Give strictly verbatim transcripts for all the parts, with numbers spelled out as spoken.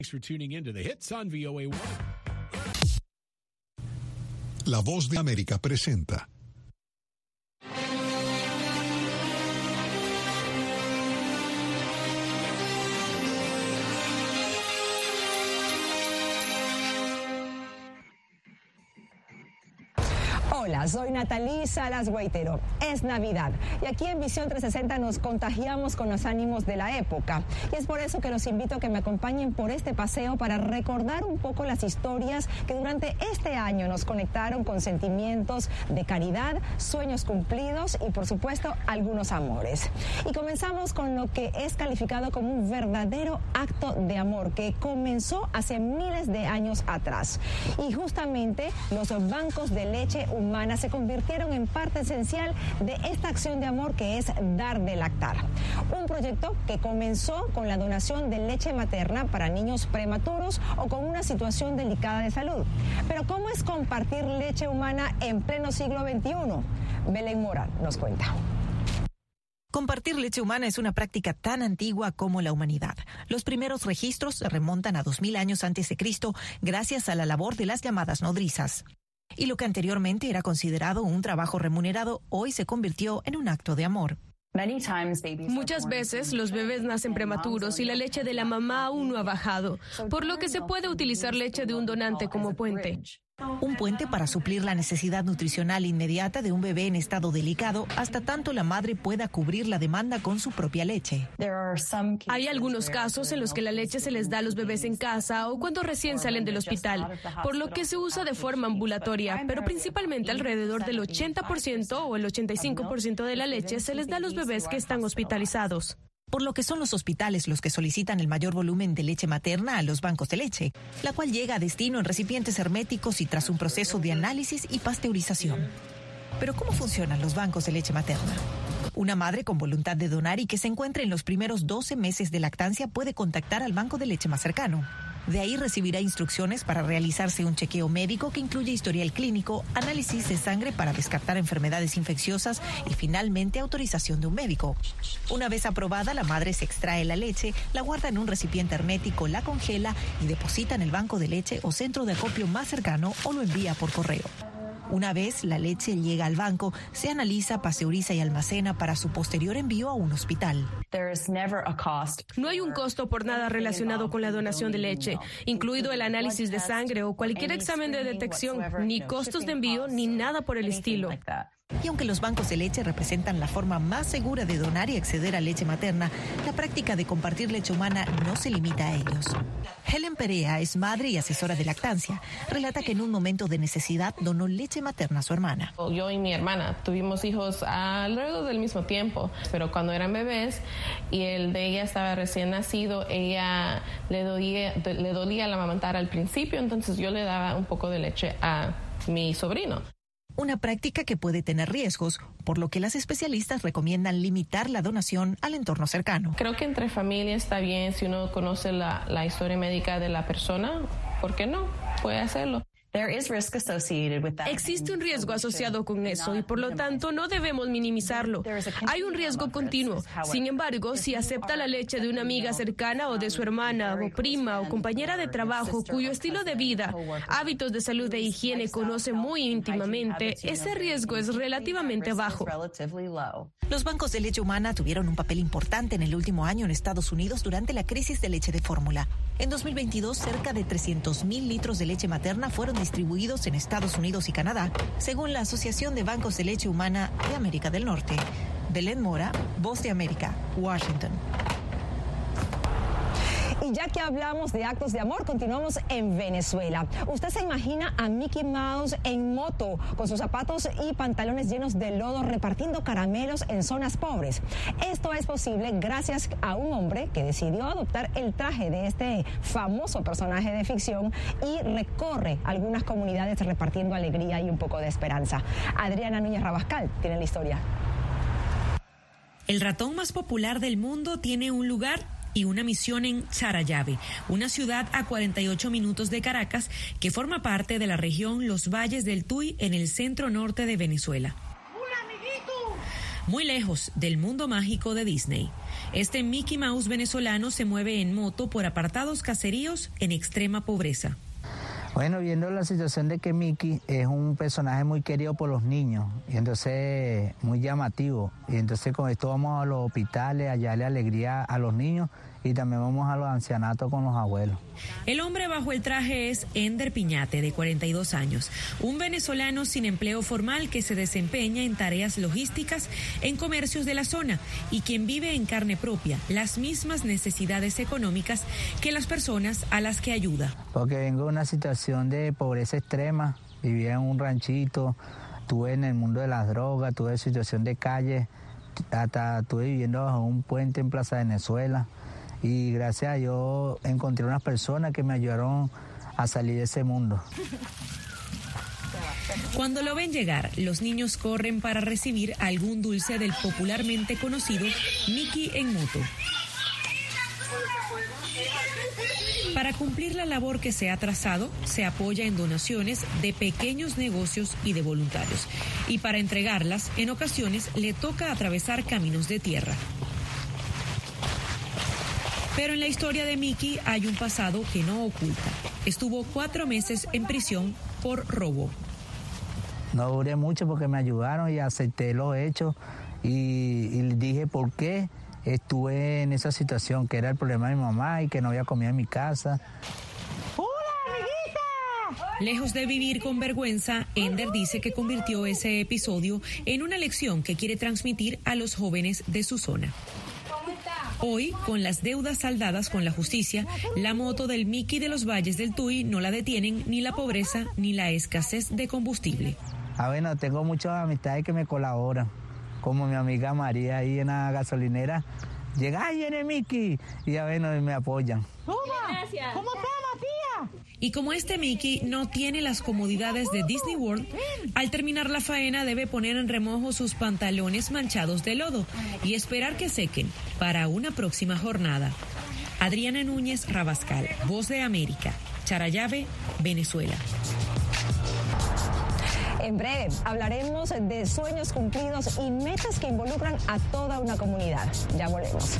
Thanks for tuning in to the hits on V O A one. La Voz de América presenta. Hola, soy Natalí Salas Guaitero. Es Navidad y aquí en Visión trescientos sesenta nos contagiamos con los ánimos de la época. Y es por eso que los invito a que me acompañen por este paseo para recordar un poco las historias que durante este año nos conectaron con sentimientos de caridad, sueños cumplidos y por supuesto algunos amores. Y comenzamos con lo que es calificado como un verdadero acto de amor que comenzó hace miles de años atrás. Y justamente los bancos de leche humana se convirtieron en parte esencial de esta acción de amor que es dar de lactar. Un proyecto que comenzó con la donación de leche materna para niños prematuros o con una situación delicada de salud. Pero ¿cómo es compartir leche humana en pleno siglo veintiuno? Belén Mora nos cuenta. Compartir leche humana es una práctica tan antigua como la humanidad. Los primeros registros se remontan a dos mil años antes de Cristo gracias a la labor de las llamadas nodrizas. Y lo que anteriormente era considerado un trabajo remunerado, hoy se convirtió en un acto de amor. Muchas veces los bebés nacen prematuros y la leche de la mamá aún no ha bajado, por lo que se puede utilizar leche de un donante como puente. Un puente para suplir la necesidad nutricional inmediata de un bebé en estado delicado hasta tanto la madre pueda cubrir la demanda con su propia leche. Hay algunos casos en los que la leche se les da a los bebés en casa o cuando recién salen del hospital, por lo que se usa de forma ambulatoria, pero principalmente alrededor del ochenta por ciento o el ochenta y cinco por ciento de la leche se les da a los bebés que están hospitalizados. Por lo que son los hospitales los que solicitan el mayor volumen de leche materna a los bancos de leche, la cual llega a destino en recipientes herméticos y tras un proceso de análisis y pasteurización. Pero ¿cómo funcionan los bancos de leche materna? Una madre con voluntad de donar y que se encuentre en los primeros doce meses de lactancia puede contactar al banco de leche más cercano. De ahí recibirá instrucciones para realizarse un chequeo médico que incluye historial clínico, análisis de sangre para descartar enfermedades infecciosas y finalmente autorización de un médico. Una vez aprobada, la madre se extrae la leche, la guarda en un recipiente hermético, la congela y deposita en el banco de leche o centro de acopio más cercano o lo envía por correo. Una vez la leche llega al banco, se analiza, pasteuriza y almacena para su posterior envío a un hospital. No hay un costo por nada relacionado con la donación de leche, incluido el análisis de sangre o cualquier examen de detección, ni costos de envío ni nada por el estilo. Y aunque los bancos de leche representan la forma más segura de donar y acceder a leche materna, la práctica de compartir leche humana no se limita a ellos. Helen Perea es madre y asesora de lactancia. Relata que en un momento de necesidad donó leche materna a su hermana. Yo y mi hermana tuvimos hijos alrededor del mismo tiempo, pero cuando eran bebés y el de ella estaba recién nacido, ella le dolía, le dolía la amamantar al principio, entonces yo le daba un poco de leche a mi sobrino. Una práctica que puede tener riesgos, por lo que las especialistas recomiendan limitar la donación al entorno cercano. Creo que entre familia está bien si uno conoce la, la historia médica de la persona, ¿por qué no? Puede hacerlo. Existe un riesgo asociado con eso y por lo tanto no debemos minimizarlo. Hay un riesgo continuo. Sin embargo, si acepta la leche de una amiga cercana o de su hermana o prima o compañera de trabajo cuyo estilo de vida, hábitos de salud e higiene conoce muy íntimamente, ese riesgo es relativamente bajo. Los bancos de leche humana tuvieron un papel importante en el último año en Estados Unidos durante la crisis de leche de fórmula. En dos mil veintidós, cerca de trescientos mil litros de leche materna fueron distribuidos en Estados Unidos y Canadá, según la Asociación de Bancos de Leche Humana de América del Norte. Belén Mora, Voz de América, Washington. Y ya que hablamos de actos de amor, continuamos en Venezuela. Usted se imagina a Mickey Mouse en moto, con sus zapatos y pantalones llenos de lodo, repartiendo caramelos en zonas pobres. Esto es posible gracias a un hombre que decidió adoptar el traje de este famoso personaje de ficción y recorre algunas comunidades repartiendo alegría y un poco de esperanza. Adriana Núñez Rabascal tiene la historia. El ratón más popular del mundo tiene un lugar y una misión en Charallave, una ciudad a cuarenta y ocho minutos de Caracas que forma parte de la región Los Valles del Tuy en el centro norte de Venezuela. muy lejos del mundo mágico de Disney. Este Mickey Mouse venezolano se mueve en moto por apartados caseríos en extrema pobreza. Bueno, viendo la situación de que Mickey es un personaje muy querido por los niños, y entonces muy llamativo, y entonces con esto vamos a los hospitales a darle alegría a los niños y también vamos a los ancianatos con los abuelos. El hombre bajo el traje es Ender Piñate, de cuarenta y dos años, un venezolano sin empleo formal que se desempeña en tareas logísticas en comercios de la zona y quien vive en carne propia las mismas necesidades económicas que las personas a las que ayuda. Porque vengo de una situación de pobreza extrema, vivía en un ranchito, estuve en el mundo de las drogas, estuve en situación de calle, hasta estuve viviendo bajo un puente en Plaza Venezuela. Y gracias a Dios encontré unas personas que me ayudaron a salir de ese mundo. Cuando lo ven llegar, los niños corren para recibir algún dulce del popularmente conocido Mickey en moto. Para cumplir la labor que se ha trazado, se apoya en donaciones de pequeños negocios y de voluntarios. Y para entregarlas, en ocasiones le toca atravesar caminos de tierra. Pero en la historia de Mickey hay un pasado que no oculta. Estuvo cuatro meses en prisión por robo. No duré mucho porque me ayudaron y acepté los hechos y, y dije por qué estuve en esa situación, que era el problema de mi mamá y que no había comida en mi casa. ¡Hola, amiguita! Lejos de vivir con vergüenza, Ender dice que convirtió ese episodio en una lección que quiere transmitir a los jóvenes de su zona. Hoy, con las deudas saldadas con la justicia, la moto del Mickey de los Valles del Tuy no la detienen ni la pobreza ni la escasez de combustible. Ah, bueno, tengo muchas amistades que me colaboran, como mi amiga María ahí en la gasolinera. Llega, ¡ay, viene Mickey! Y ya bueno, me apoyan. Gracias. ¿Cómo estás, Matías? Y como este Mickey no tiene las comodidades de Disney World, al terminar la faena debe poner en remojo sus pantalones manchados de lodo y esperar que sequen para una próxima jornada. Adriana Núñez Rabascal, Voz de América, Charallave, Venezuela. En breve hablaremos de sueños cumplidos y metas que involucran a toda una comunidad. Ya volvemos.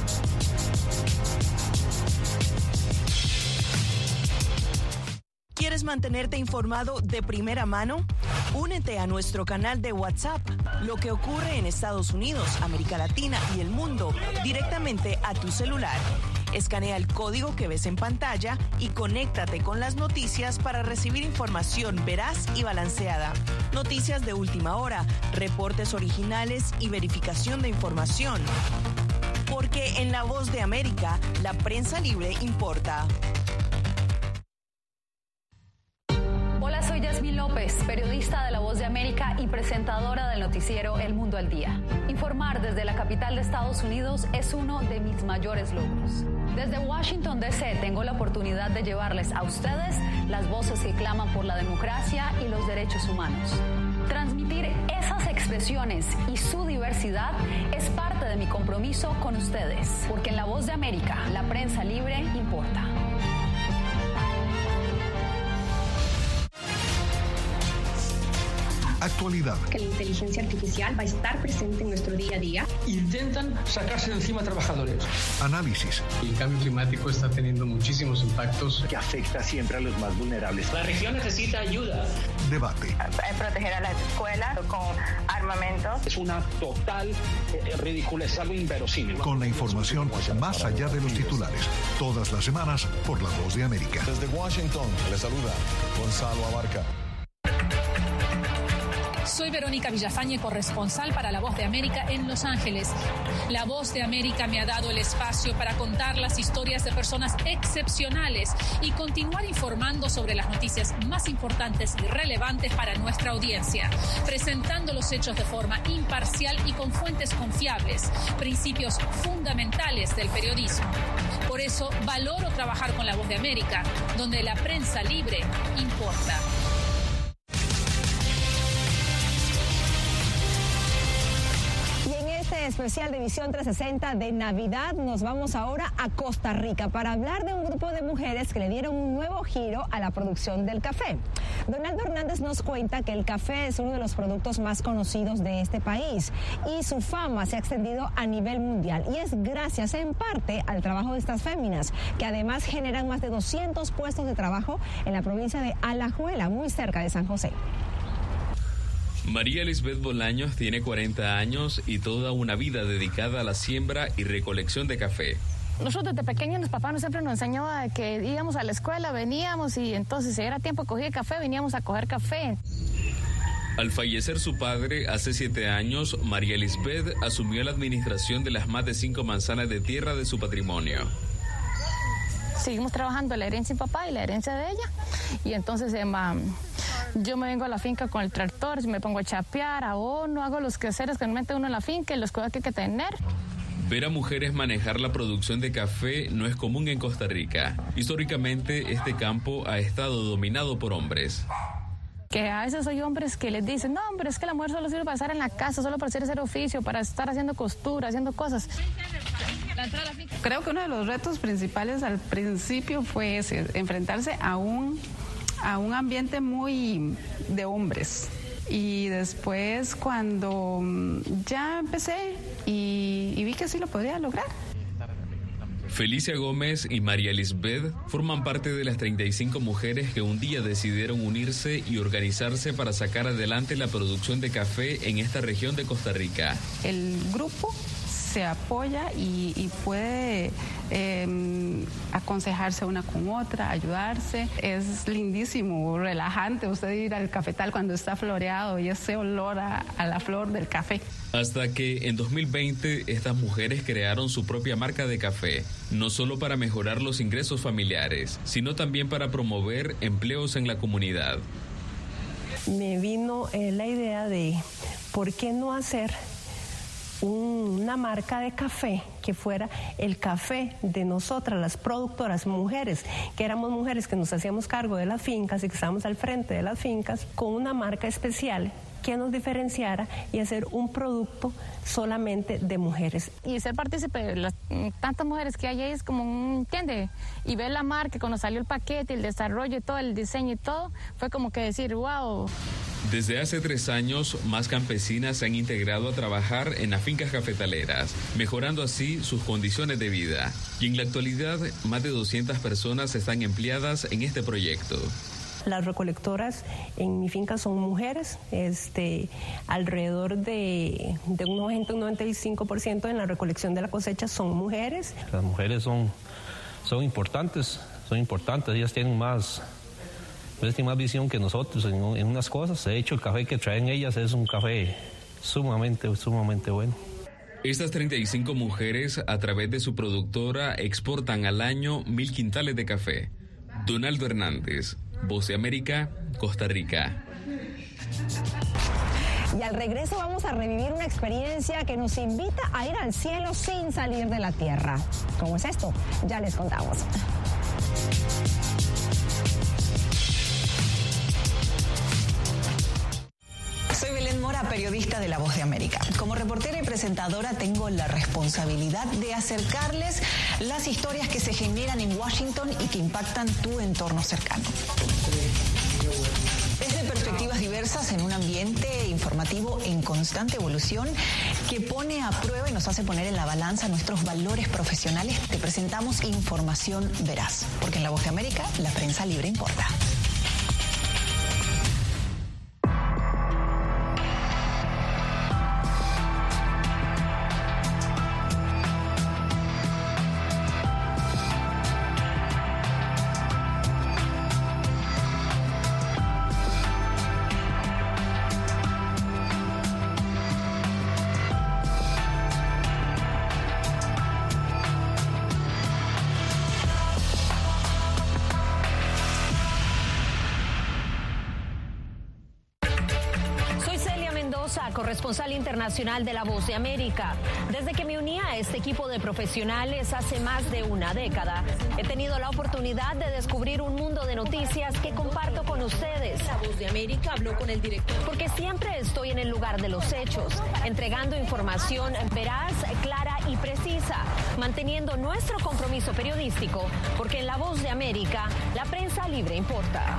¿Quieres mantenerte informado de primera mano? Únete a nuestro canal de WhatsApp. Lo que ocurre en Estados Unidos, América Latina y el mundo directamente a tu celular. Escanea el código que ves en pantalla y conéctate con las noticias para recibir información veraz y balanceada. Noticias de última hora, reportes originales y verificación de información. Porque en La Voz de América, la prensa libre importa. Hola, soy Yasmín López, periodista de La Voz de América y presentadora del noticiero El Mundo al Día. Informar desde la capital de Estados Unidos es uno de mis mayores logros. Desde Washington, D C tengo la oportunidad de llevarles a ustedes las voces que claman por la democracia y los derechos humanos. Transmitir esas expresiones y su diversidad es parte de mi compromiso con ustedes, porque en La Voz de América, la prensa libre importa. Actualidad. Que la inteligencia artificial va a estar presente en nuestro día a día. Intentan sacarse de encima a trabajadores. Análisis. El cambio climático está teniendo muchísimos impactos que afecta siempre a los más vulnerables. La región necesita ayuda. Debate. Proteger a las escuelas con armamentos. Es una total eh, ridícula, es algo inverosímil. Con la información más allá de los titulares. Todas las semanas por La Voz de América. Desde Washington, le saluda Gonzalo Abarca. Soy Verónica Villafañe, corresponsal para La Voz de América en Los Ángeles. La Voz de América me ha dado el espacio para contar las historias de personas excepcionales y continuar informando sobre las noticias más importantes y relevantes para nuestra audiencia, presentando los hechos de forma imparcial y con fuentes confiables, principios fundamentales del periodismo. Por eso valoro trabajar con La Voz de América, donde la prensa libre importa. especial de Visión trescientos sesenta de Navidad nos vamos ahora a Costa Rica para hablar de un grupo de mujeres que le dieron un nuevo giro a la producción del café. Donaldo Hernández nos cuenta que el café es uno de los productos más conocidos de este país y su fama se ha extendido a nivel mundial y es gracias en parte al trabajo de estas féminas que además generan más de doscientos puestos de trabajo en la provincia de Alajuela, muy cerca de San José. María Lisbeth Bolaños tiene cuarenta años y toda una vida dedicada a la siembra y recolección de café. Nosotros desde pequeños, los papás siempre nos enseñó a que íbamos a la escuela, veníamos y entonces si era tiempo de coger café, veníamos a coger café. Al fallecer su padre hace siete años, María Lisbeth asumió la administración de las más de cinco manzanas de tierra de su patrimonio. Seguimos trabajando la herencia de papá y la herencia de ella y entonces eh, ma, yo me vengo a la finca con el tractor, me pongo a chapear, abono, hago los quehaceres que mete uno en la finca y los cuidados que hay que tener. Ver a mujeres manejar la producción de café no es común en Costa Rica. Históricamente, este campo ha estado dominado por hombres. Que a veces hay hombres que les dicen, no, hombre, es que la mujer solo sirve para estar en la casa, solo para hacer ese oficio, para estar haciendo costura, haciendo cosas. Creo que uno de los retos principales al principio fue ese, enfrentarse a un, a un ambiente muy de hombres. Y después cuando ya empecé y, y vi que sí lo podía lograr. Felicia Gómez y María Lisbeth forman parte de las treinta y cinco mujeres que un día decidieron unirse y organizarse para sacar adelante la producción de café en esta región de Costa Rica. El grupo se apoya y, y puede eh, aconsejarse una con otra, ayudarse. Es lindísimo, relajante usted ir al cafetal cuando está floreado y ese olor a, a la flor del café. Hasta que en dos mil veinte estas mujeres crearon su propia marca de café, no solo para mejorar los ingresos familiares, sino también para promover empleos en la comunidad. Me vino eh, la idea de por qué no hacer una marca de café que fuera el café de nosotras, las productoras, mujeres, que éramos mujeres que nos hacíamos cargo de las fincas y que estábamos al frente de las fincas, con una marca especial que nos diferenciara y hacer un producto solamente de mujeres. Y ser partícipe de las tantas mujeres que hay ahí es como un, ¿entiende? Y ver la marca, cuando salió el paquete, el desarrollo y todo, el diseño y todo, fue como que decir, wow. Desde hace tres años, más campesinas se han integrado a trabajar en las fincas cafetaleras, mejorando así sus condiciones de vida. Y en la actualidad, más de doscientas personas están empleadas en este proyecto. Las recolectoras en mi finca son mujeres, este, alrededor de, de un noventa, un noventa y cinco por ciento en la recolección de la cosecha son mujeres. Las mujeres son, son importantes, son importantes, ellas tienen más, ellas tienen más visión que nosotros en, en unas cosas. De hecho, el café que traen ellas es un café sumamente, sumamente bueno. Estas treinta y cinco mujeres, a través de su productora, exportan al año mil quintales de café. Donaldo Hernández, Voz de América, Costa Rica. Y al regreso vamos a revivir una experiencia que nos invita a ir al cielo sin salir de la tierra. ¿Cómo es esto? Ya les contamos. Soy Belén Mora, periodista de La Voz de América. Como reportera y presentadora tengo la responsabilidad de acercarles las historias que se generan en Washington y que impactan tu entorno cercano. Desde perspectivas diversas en un ambiente informativo en constante evolución que pone a prueba y nos hace poner en la balanza nuestros valores profesionales, te presentamos información veraz, porque en La Voz de América la prensa libre importa. Mendoza, corresponsal internacional de La Voz de América. Desde que me uní a este equipo de profesionales hace más de una década, he tenido la oportunidad de descubrir un mundo de noticias que comparto con ustedes. La Voz de América habló con el director. Porque siempre estoy en el lugar de los hechos, entregando información veraz, clara y precisa, manteniendo nuestro compromiso periodístico, porque en La Voz de América, la prensa libre importa.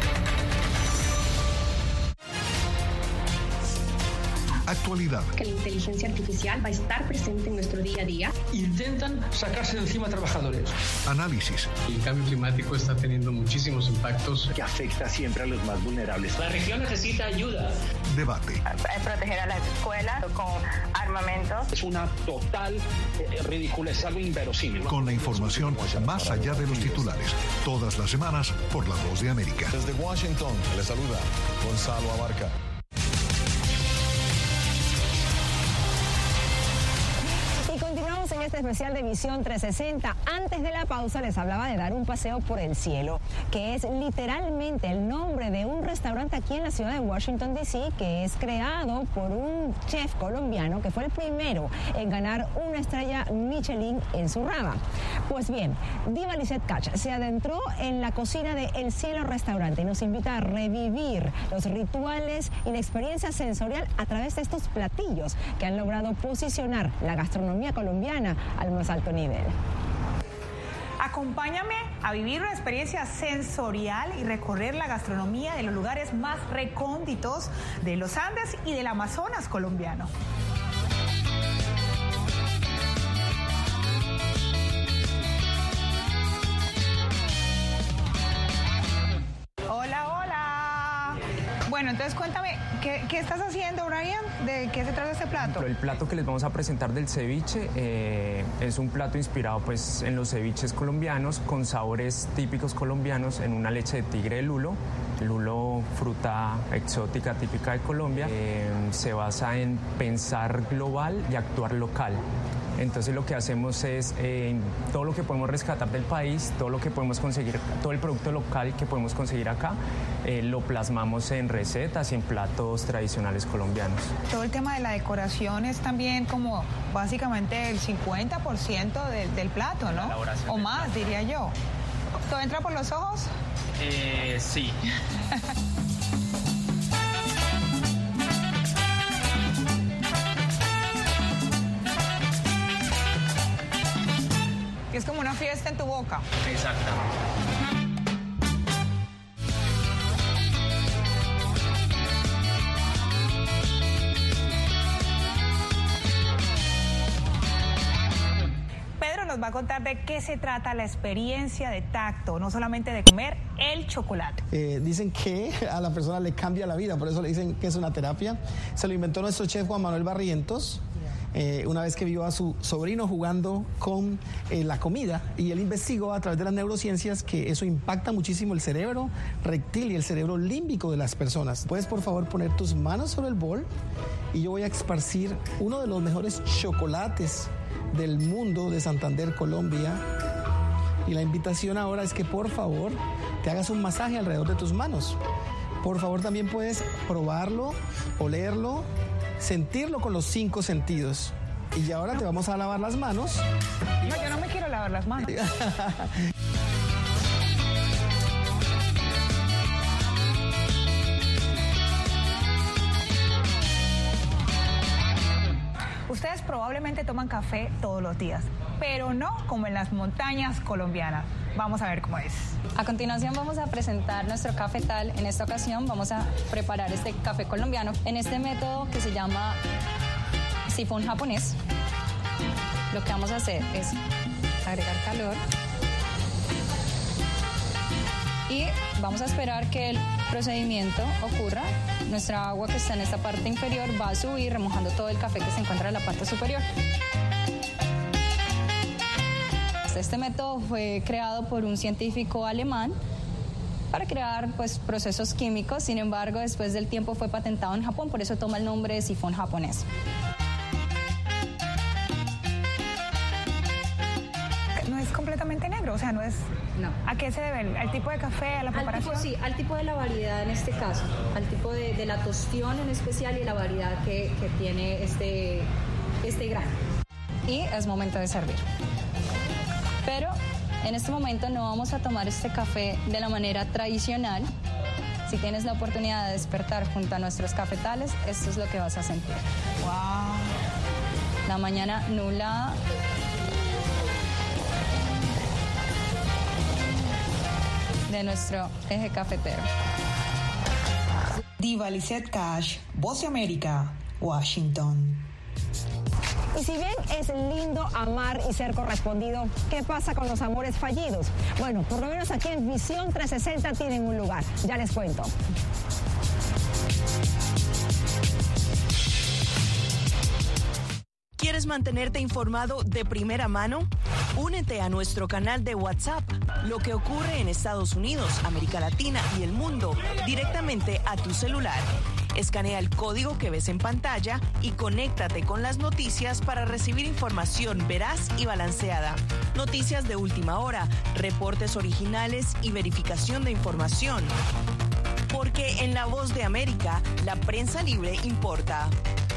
Actualidad. Que la inteligencia artificial va a estar presente en nuestro día a día. Intentan sacarse de encima a trabajadores. Análisis. El cambio climático está teniendo muchísimos impactos que afecta siempre a los más vulnerables. La región necesita ayuda. Debate. Proteger a las escuelas con armamentos. Es una total eh, ridiculez, algo inverosímil. Con la información más allá de los titulares. Todas las semanas por La Voz de América. Desde Washington, le saluda Gonzalo Abarca. Continuamos en este especial de Visión trescientos sesenta. Antes de la pausa les hablaba de dar un paseo por el cielo, que es literalmente el nombre de un restaurante aquí en la ciudad de Washington, D C, que es creado por un chef colombiano que fue el primero en ganar una estrella Michelin en su rama. Pues bien, Diva Lizette Catch se adentró en la cocina de El Cielo Restaurante y nos invita a revivir los rituales y la experiencia sensorial a través de estos platillos que han logrado posicionar la gastronomía colombiana al más alto nivel. Acompáñame a vivir una experiencia sensorial y recorrer la gastronomía de los lugares más recónditos de los Andes y del Amazonas colombiano. Hola, hola. Bueno, entonces cuéntame, ¿qué, qué estás haciendo, Brian? ¿De qué se trata este plato? El plato que les vamos a presentar del ceviche eh, es un plato inspirado pues, en los ceviches colombianos con sabores típicos colombianos en una leche de tigre de lulo. Lulo, fruta exótica típica de Colombia. Eh, se basa en pensar global y actuar local. Entonces lo que hacemos es eh, todo lo que podemos rescatar del país, todo lo que podemos conseguir, todo el producto local que podemos conseguir acá, eh, lo plasmamos en recetas y en platos tradicionales colombianos. Todo el tema de la decoración es también como básicamente el cincuenta por ciento de, del plato, ¿no? O más, plato. Diría yo. ¿Todo entra por los ojos? Eh, sí. Es como una fiesta en tu boca. Exactamente. Pedro nos va a contar de qué se trata la experiencia de tacto, no solamente de comer el chocolate. Eh, dicen que a la persona le cambia la vida, por eso le dicen que es una terapia. Se lo inventó nuestro chef Juan Manuel Barrientos. Eh, una vez que vio a su sobrino jugando con eh, la comida y él investigó a través de las neurociencias que eso impacta muchísimo el cerebro reptil y el cerebro límbico de las personas. Puedes por favor poner tus manos sobre el bol y yo voy a esparcir uno de los mejores chocolates del mundo de Santander, Colombia. Y la invitación ahora es que por favor te hagas un masaje alrededor de tus manos. Por favor también puedes probarlo, olerlo, sentirlo con los cinco sentidos. Y ahora te vamos a lavar las manos. No, yo no me quiero lavar las manos. Ustedes probablemente toman café todos los días, pero no como en las montañas colombianas. Vamos a ver cómo es. A continuación vamos a presentar nuestro cafetal. En esta ocasión vamos a preparar este café colombiano en este método que se llama sifón japonés. Lo que vamos a hacer es agregar calor y vamos a esperar que el procedimiento ocurra. Nuestra agua que está en esta parte inferior va a subir remojando todo el café que se encuentra en la parte superior. Este método fue creado por un científico alemán para crear pues, procesos químicos. Sin embargo, después del tiempo fue patentado en Japón, por eso toma el nombre de sifón japonés. No es completamente negro, o sea, no es... No. ¿A qué se debe? ¿Al tipo de café, a la preparación? Al tipo, sí, al tipo de la variedad en este caso, al tipo de, de la tostión en especial y la variedad que, que tiene este, este grano. Y es momento de servir. Pero en este momento no vamos a tomar este café de la manera tradicional. Si tienes la oportunidad de despertar junto a nuestros cafetales, esto es lo que vas a sentir. ¡Wow! La mañana nublada. De nuestro eje cafetero. Diva Lizette Cash, Voz de América, Washington. Y si bien es lindo amar y ser correspondido, ¿qué pasa con los amores fallidos? Bueno, por lo menos aquí en Visión trescientos sesenta tienen un lugar. Ya les cuento. ¿Quieres mantenerte informado de primera mano? Únete a nuestro canal de WhatsApp. Lo que ocurre en Estados Unidos, América Latina y el mundo, directamente a tu celular. Escanea el código que ves en pantalla y conéctate con las noticias para recibir información veraz y balanceada. Noticias de última hora, reportes originales y verificación de información. Porque en La Voz de América, la prensa libre importa.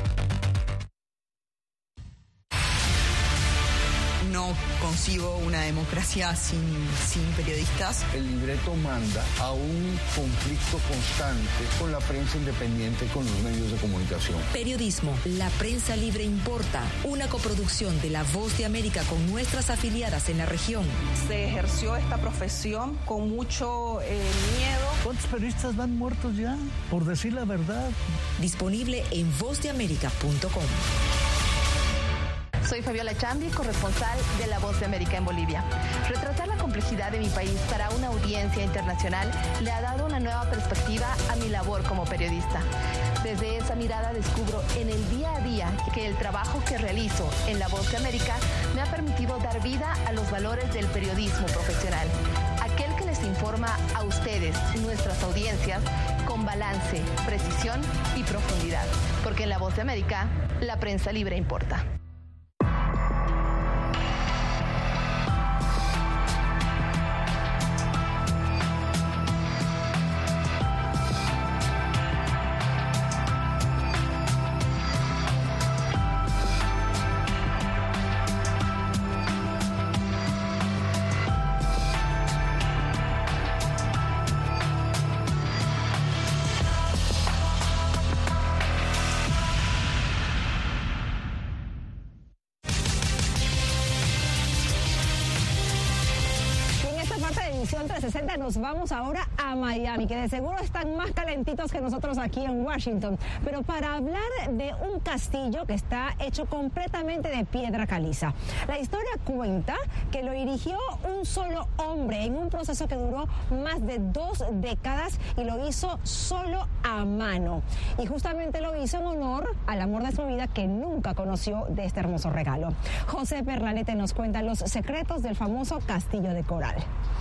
No concibo una democracia sin, sin periodistas. El libreto manda a un conflicto constante con la prensa independiente, con los medios de comunicación. Periodismo, la prensa libre importa. Una coproducción de La Voz de América con nuestras afiliadas en la región. Se ejerció esta profesión con mucho eh, miedo. ¿Cuántos periodistas van muertos ya? Por decir la verdad. Disponible en voz de américa punto com. Soy Fabiola Chambi, corresponsal de La Voz de América en Bolivia. Retratar la complejidad de mi país para una audiencia internacional le ha dado una nueva perspectiva a mi labor como periodista. Desde esa mirada descubro en el día a día que el trabajo que realizo en La Voz de América me ha permitido dar vida a los valores del periodismo profesional. Aquel que les informa a ustedes, nuestras audiencias, con balance, precisión y profundidad. Porque en La Voz de América, la prensa libre importa. trescientos sesenta nos vamos ahora a Miami, que de seguro están más calentitos que nosotros aquí en Washington. Pero para hablar de un castillo que está hecho completamente de piedra caliza. La historia cuenta que lo erigió un solo hombre en un proceso que duró más de dos décadas y lo hizo solo a mano. Y justamente lo hizo en honor al amor de su vida que nunca conoció de este hermoso regalo. José Perlalete nos cuenta los secretos del famoso Castillo de Coral.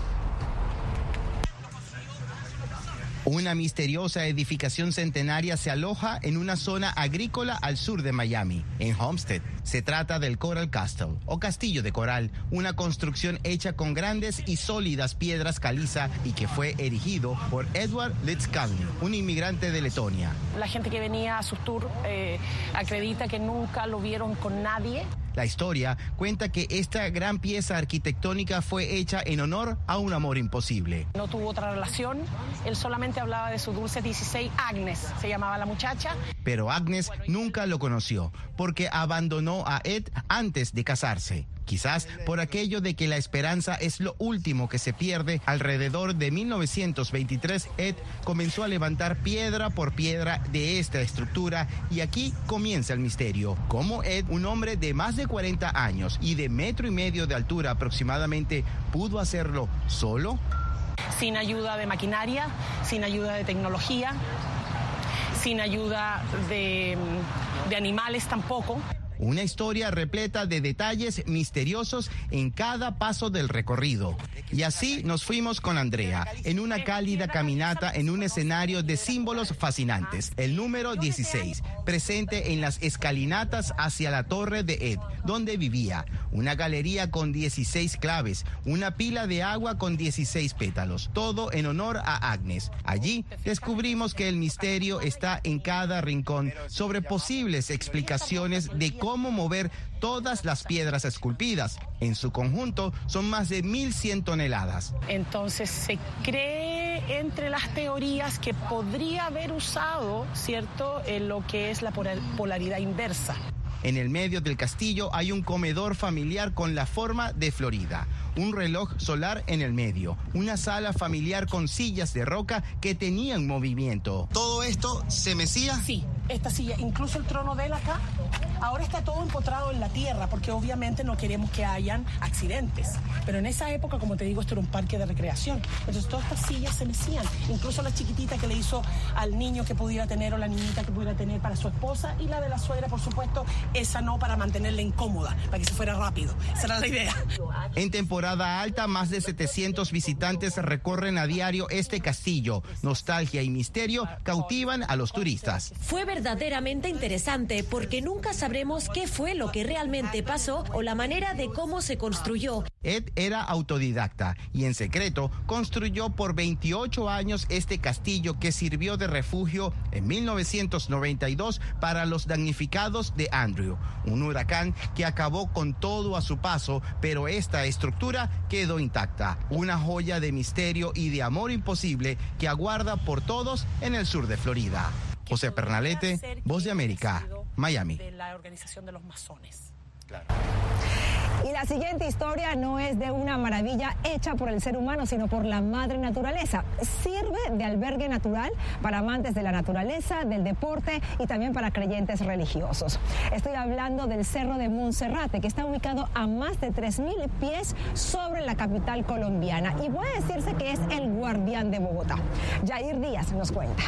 Una misteriosa edificación centenaria se aloja en una zona agrícola al sur de Miami, en Homestead. Se trata del Coral Castle, o Castillo de Coral, una construcción hecha con grandes y sólidas piedras caliza y que fue erigido por Edward Litzkalny, un inmigrante de Letonia. La gente que venía a su tour eh, acredita que nunca lo vieron con nadie. La historia cuenta que esta gran pieza arquitectónica fue hecha en honor a un amor imposible. No tuvo otra relación, él solamente hablaba de su dulce dieciséis, Agnes, se llamaba la muchacha. Pero Agnes nunca lo conoció, porque abandonó a Ed antes de casarse. Quizás por aquello de que la esperanza es lo último que se pierde. Alrededor de mil novecientos veintitrés, Ed comenzó a levantar piedra por piedra de esta estructura y aquí comienza el misterio. ¿Cómo Ed, un hombre de más de cuarenta años y de metro y medio de altura aproximadamente, pudo hacerlo solo? Sin ayuda de maquinaria, sin ayuda de tecnología, sin ayuda de, de animales tampoco. Una historia repleta de detalles misteriosos en cada paso del recorrido. Y así nos fuimos con Andrea, en una cálida caminata en un escenario de símbolos fascinantes. El número dieciséis, presente en las escalinatas hacia la torre de Ed, donde vivía. Una galería con dieciséis claves, una pila de agua con dieciséis pétalos, todo en honor a Agnes. Allí descubrimos que el misterio está en cada rincón, sobre posibles explicaciones de cómo mover todas las piedras esculpidas. En su conjunto son más de mil cien toneladas. Entonces se cree entre las teorías que podría haber usado, ¿cierto?, en lo que es la polaridad inversa. En el medio del castillo hay un comedor familiar con la forma de Florida, un reloj solar en el medio, una sala familiar con sillas de roca que tenían movimiento. ¿Todo esto se mecía? Sí, esta silla, incluso el trono de él acá, ahora está todo empotrado en la tierra porque obviamente no queremos que hayan accidentes. Pero en esa época, como te digo, esto era un parque de recreación. Entonces todas estas sillas se mecían, incluso la chiquitita que le hizo al niño que pudiera tener o la niñita que pudiera tener para su esposa, y la de la suegra, por supuesto, esa no, para mantenerla incómoda, para que se fuera rápido. Esa era la idea. En temporada alta, más de setecientos visitantes recorren a diario este castillo. Nostalgia y misterio cautivan a los turistas. Fue verdaderamente interesante porque nunca sabremos qué fue lo que realmente pasó o la manera de cómo se construyó. Ed era autodidacta y en secreto construyó por veintiocho años este castillo que sirvió de refugio en mil novecientos noventa y dos para los damnificados de Andrew, un huracán que acabó con todo a su paso, pero esta estructura quedó intacta, una joya de misterio y de amor imposible que aguarda por todos en el sur de Florida. José Pernalete, Voz de América, Miami. De la organización de los masones. Claro. Y la siguiente historia no es de una maravilla hecha por el ser humano, sino por la madre naturaleza. Sirve de albergue natural para amantes de la naturaleza, del deporte y también para creyentes religiosos. Estoy hablando del Cerro de Monserrate, que está ubicado a más de tres mil pies sobre la capital colombiana. Y puede decirse que es el guardián de Bogotá. Jair Díaz nos cuenta.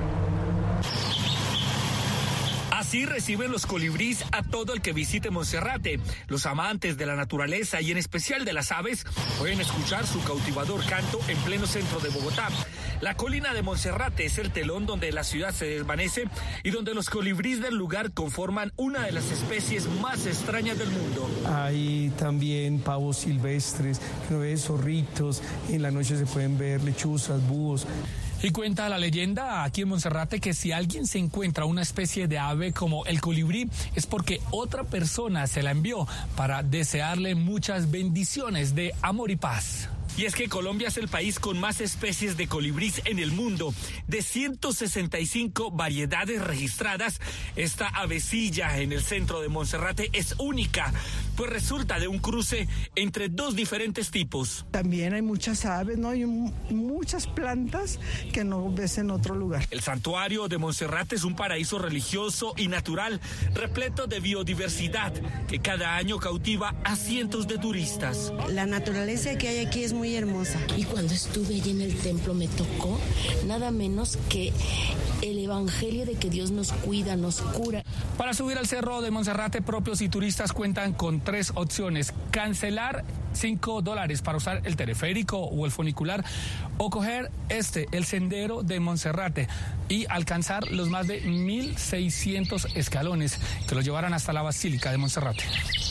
Así reciben los colibríes a todo el que visite Monserrate. Los amantes de la naturaleza y en especial de las aves pueden escuchar su cautivador canto en pleno centro de Bogotá. La colina de Monserrate es el telón donde la ciudad se desvanece y donde los colibríes del lugar conforman una de las especies más extrañas del mundo. Hay también pavos silvestres, zorritos, en la noche se pueden ver lechuzas, búhos. Y cuenta la leyenda aquí en Monserrate que si alguien se encuentra una especie de ave como el colibrí es porque otra persona se la envió para desearle muchas bendiciones de amor y paz. Y es que Colombia es el país con más especies de colibríes en el mundo. De ciento sesenta y cinco variedades registradas, esta avecilla en el centro de Monserrate es única, pues resulta de un cruce entre dos diferentes tipos. También hay muchas aves, ¿no? Y muchas plantas que no ves en otro lugar. El santuario de Monserrate es un paraíso religioso y natural, repleto de biodiversidad, que cada año cautiva a cientos de turistas. La naturaleza que hay aquí es muy hermosa. Y cuando estuve allí en el templo me tocó nada menos que el evangelio de que Dios nos cuida, nos cura. Para subir al cerro de Monserrate, propios y turistas cuentan con tres opciones: cancelar cinco dólares para usar el teleférico o el funicular, o coger este, el sendero de Monserrate, y alcanzar los más de mil seiscientos escalones que lo llevarán hasta la Basílica de Monserrate.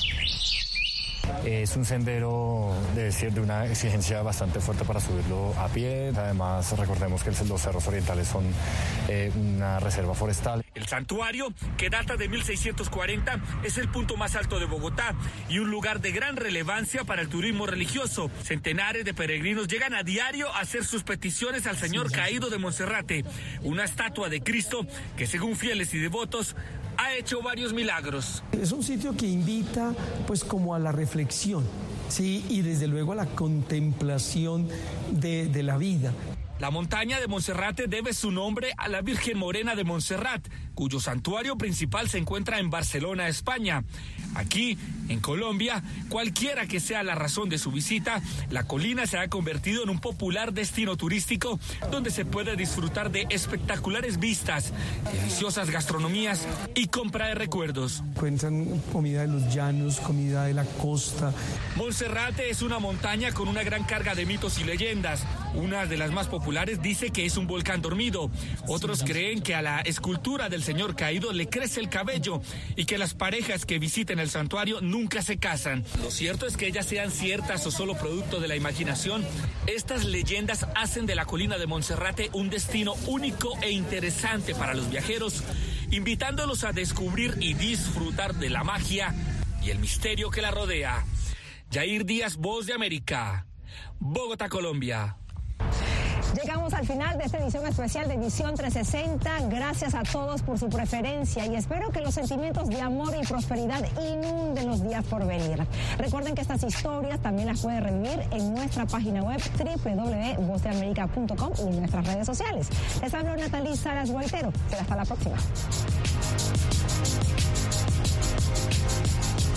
Es un sendero de, de una exigencia bastante fuerte para subirlo a pie. Además, recordemos que los cerros orientales son eh, una reserva forestal. El santuario, que data de mil seiscientos cuarenta, es el punto más alto de Bogotá y un lugar de gran relevancia para el turismo religioso. Centenares de peregrinos llegan a diario a hacer sus peticiones al Señor Caído de Monserrate, una estatua de Cristo que, según fieles y devotos, ha hecho varios milagros. Es un sitio que invita pues como a la reflexión, sí, y desde luego a la contemplación de, de la vida. La montaña de Monserrate debe su nombre a la Virgen Morena de Montserrat, cuyo santuario principal se encuentra en Barcelona, España. Aquí, en Colombia, cualquiera que sea la razón de su visita, la colina se ha convertido en un popular destino turístico donde se puede disfrutar de espectaculares vistas, deliciosas gastronomías y compra de recuerdos. Encuentran comida de los llanos, comida de la costa. Monserrate es una montaña con una gran carga de mitos y leyendas. Una de las más populares dice que es un volcán dormido. Otros creen que a la escultura del señor caído le crece el cabello y que las parejas que visiten el santuario nunca se casan. Lo cierto es que ellas sean ciertas o solo producto de la imaginación, estas leyendas hacen de la colina de Monserrate un destino único e interesante para los viajeros, invitándolos a descubrir y disfrutar de la magia y el misterio que la rodea. Yair Díaz, Voz de América, Bogotá, Colombia. Llegamos al final de esta edición especial de Visión trescientos sesenta. Gracias a todos por su preferencia y espero que los sentimientos de amor y prosperidad inunden los días por venir. Recuerden que estas historias también las pueden revivir en nuestra página web doble u doble u doble u punto voz de américa punto com y en nuestras redes sociales. Les hablo Natalie Salas Guaitero. Será hasta la próxima.